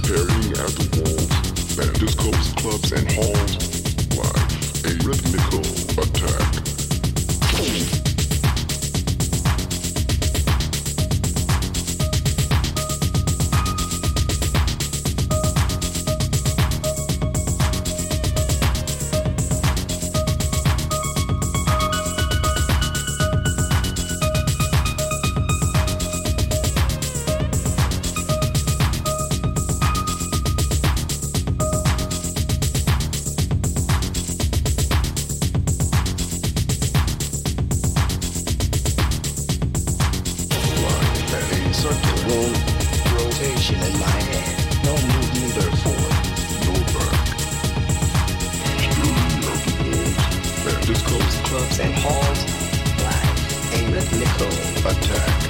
tearing at the walls, and discos, clubs, and halls, like a rhythmical attack. Circular rotation in my hand. No move, neither forward, No back. Stirring at the walls, and discos, clubs and halls, like a rhythmical attack.